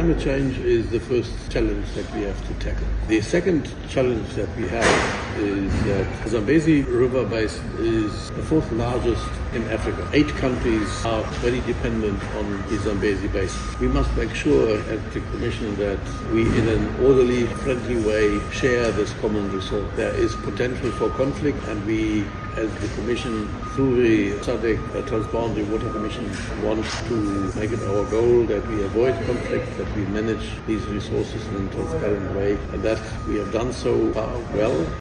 Climate change is the first challenge that we have to tackle. The second challenge that we have is that Zambezi River Basin is the fourth largest in Africa. 8 countries are very dependent on the Zambezi Basin. We must make sure at the Commission that we, in an orderly, friendly way, share this common resource. There is potential for conflict, and we, as the Commission, through the SADC Transboundary Water Commission, want to make it our goal that we avoid conflict, that we manage these resources in a transparent way, and that we have done so well.